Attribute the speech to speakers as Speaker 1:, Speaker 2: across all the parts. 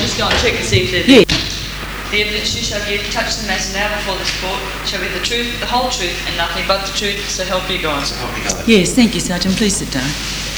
Speaker 1: just go and check and see if they're
Speaker 2: Yeah.
Speaker 1: The evidence you shall give, touch the matter now before this court, shall be the truth, the whole truth, and nothing but the truth, so help you God.
Speaker 2: Yes, thank you, Sergeant. Please sit down.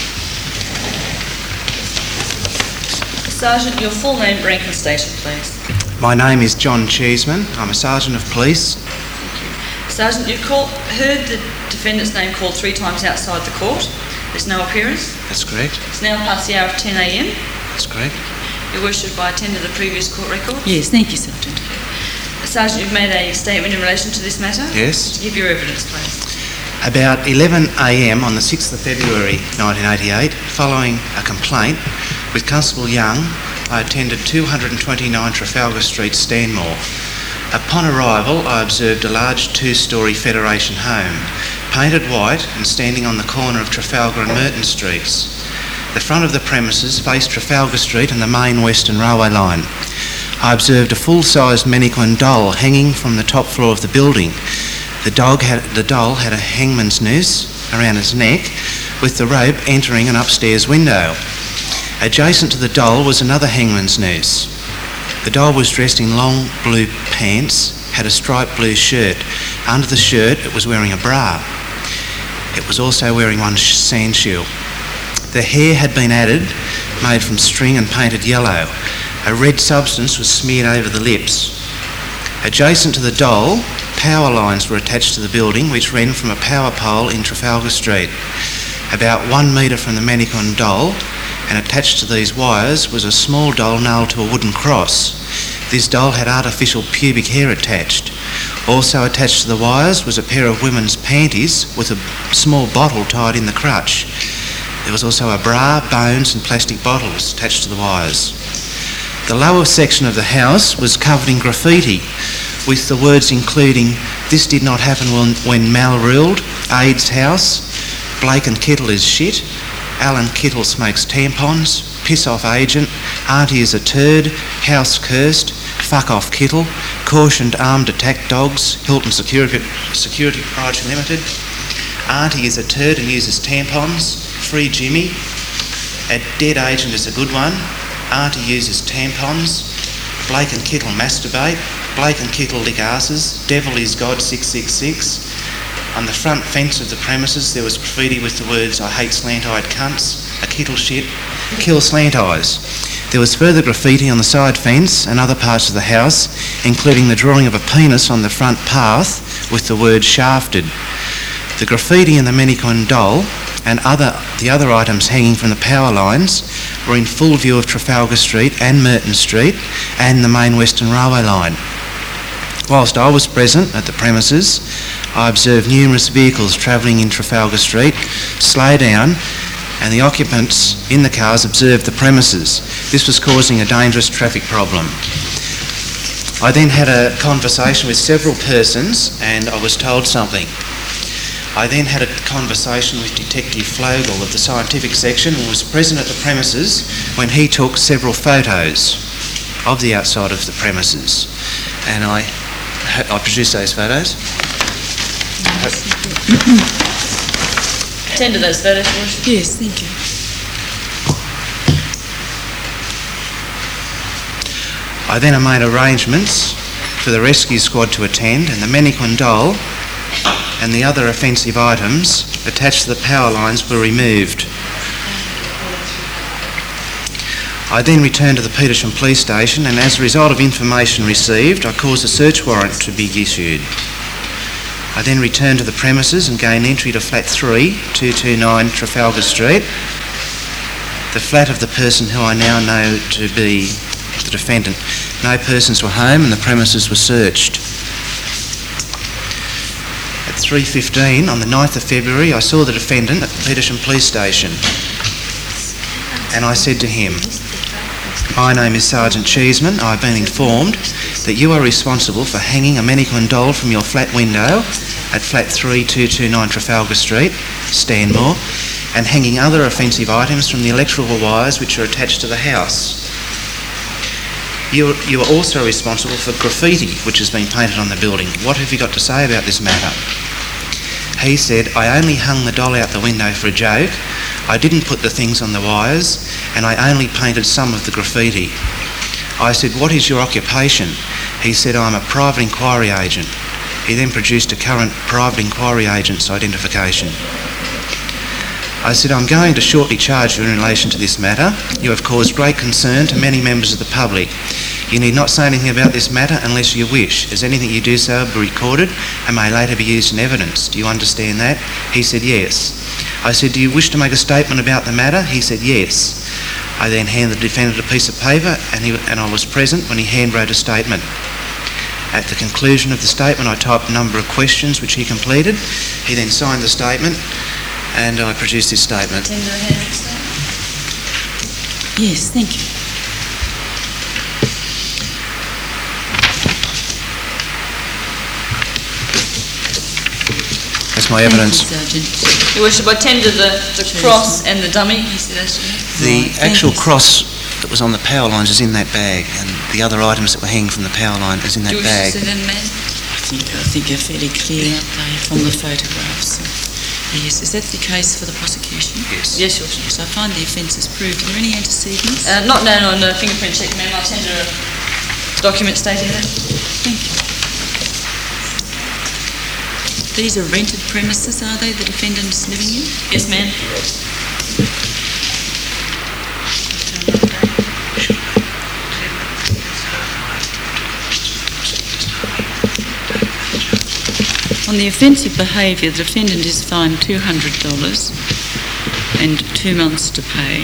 Speaker 1: Sergeant, your full name, rank and station, please.
Speaker 3: My name is John Cheeseman. I'm a sergeant of police.
Speaker 1: Sergeant, you've heard the defendant's name called 3 times outside the court. There's no appearance.
Speaker 3: That's correct.
Speaker 1: It's now past the hour of 10 a.m.
Speaker 3: That's correct.
Speaker 1: Your worship, I attended the previous court record.
Speaker 2: Yes, thank you, Sergeant.
Speaker 1: Sergeant, you've made a statement in relation to this matter?
Speaker 3: Yes.
Speaker 1: Give your evidence, please.
Speaker 3: About 11 a.m. on the 6th of February 1988, following a complaint with Constable Young, I attended 229 Trafalgar Street, Stanmore. Upon arrival, I observed a large 2-storey Federation home, painted white and standing on the corner of Trafalgar and Merton Streets. The front of the premises faced Trafalgar Street and the main Western Railway line. I observed a full-sized mannequin doll hanging from the top floor of the building. The doll had a hangman's noose around its neck, with the rope entering an upstairs window. Adjacent to the doll was another hangman's noose. The doll was dressed in long blue pants, had a striped blue shirt. Under the shirt, it was wearing a bra. It was also wearing one sand shoe. The hair had been added, made from string and painted yellow. A red substance was smeared over the lips. Adjacent to the doll, power lines were attached to the building, which ran from a power pole in Trafalgar Street. About 1 metre from the mannequin doll, and attached to these wires was a small doll nailed to a wooden cross. This doll had artificial pubic hair attached. Also attached to the wires was a pair of women's panties with a small bottle tied in the crutch. There was also a bra, bones and plastic bottles attached to the wires. The lower section of the house was covered in graffiti, with the words including, "This did not happen when Mal ruled," "AIDS house," "Blake and Kittle is shit," "Alan Kittle smokes tampons," "Piss off agent," "Auntie is a turd," "House cursed," "Fuck off Kittle," "Cautioned armed attack dogs," "Hilton Security Proprietary Limited," "Auntie is a turd and uses tampons," "Free Jimmy," "A dead agent is a good one," "Auntie uses tampons," "Blake and Kittle masturbate," "Blake and Kittle lick asses," "Devil is God 666. On the front fence of the premises there was graffiti with the words, "I hate slant-eyed cunts," "A Kittle shit," "Kill slant eyes." There was further graffiti on the side fence and other parts of the house, including the drawing of a penis on the front path with the word "shafted." The graffiti in the mannequin doll and the other items hanging from the power lines were in full view of Trafalgar Street and Merton Street and the main Western Railway line. Whilst I was present at the premises, I observed numerous vehicles travelling in Trafalgar Street slow down, and the occupants in the cars observed the premises. This was causing a dangerous traffic problem. I then had a conversation with several persons and I was told something. I then had a conversation with Detective Flogel of the scientific section and was present at the premises when he took several photos of the outside of the premises. And I produced those photos.
Speaker 1: Attend to those photos, Worship.
Speaker 2: Yes, thank you.
Speaker 3: I then made arrangements for the rescue squad to attend, and the mannequin doll and the other offensive items attached to the power lines were removed. I then returned to the Petersham Police Station, and as a result of information received, I caused a search warrant to be issued. I then returned to the premises and gained entry to flat 3, 229 Trafalgar Street, the flat of the person who I now know to be the defendant. No persons were home and the premises were searched. At 3:15 on the 9th of February, I saw the defendant at the Petersham Police Station, and I said to him, "My name is Sergeant Cheeseman. I've been informed that you are responsible for hanging a mannequin doll from your flat window at flat 3, 229 Trafalgar Street, Stanmore, and hanging other offensive items from the electrical wires which are attached to the house. You are also responsible for graffiti which has been painted on the building. What have you got to say about this matter?" He said, "I only hung the doll out the window for a joke. I didn't put the things on the wires, and I only painted some of the graffiti. I said, "What is your occupation?" He said, "I'm a private inquiry agent." He then produced a current private inquiry agent's identification. I said, "I'm going to shortly charge you in relation to this matter. You have caused great concern to many members of the public. You need not say anything about this matter unless you wish, as anything you do so will be recorded and may later be used in evidence. Do you understand that?" He said, "Yes." I said, "Do you wish to make a statement about the matter?" He said, "Yes." I then handed the defendant a piece of paper and I was present when he handwrote a statement. At the conclusion of the statement, I typed a number of questions which he completed. He then signed the statement and I produced his statement.
Speaker 1: Tender a handwritten statement.
Speaker 2: Yes, thank you.
Speaker 3: That's my evidence.
Speaker 2: Thank you, Sergeant.
Speaker 1: Your Worship, I tender the cross and the dummy. He said,
Speaker 3: The
Speaker 2: Right, thank
Speaker 3: actual
Speaker 2: you.
Speaker 3: cross that was on the power lines is in that bag, and the other items that were hanging from the power line is in that
Speaker 1: do you wish
Speaker 3: bag.
Speaker 1: to see them, man?
Speaker 2: I think they're fairly clear, aren't they, from the photographs? Yes, is that the case for the prosecution?
Speaker 3: Yes.
Speaker 1: Yes, Your Worship.
Speaker 2: Yes, I find the offence is proved. Are there any antecedents?
Speaker 1: Not known on a fingerprint check, ma'am. I'll tender a document stating that.
Speaker 2: Thank you. These are rented premises, are they, the defendant is living in?
Speaker 1: Yes, ma'am.
Speaker 2: On the offensive behaviour, the defendant is fined $200 and 2 months to pay.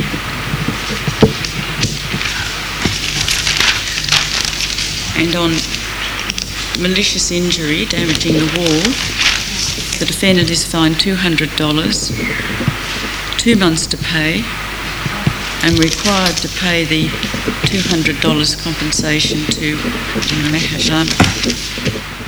Speaker 2: And on malicious injury, damaging the wall, the defendant is fined $200, 2 months to pay, and required to pay the $200 compensation to Mahajan.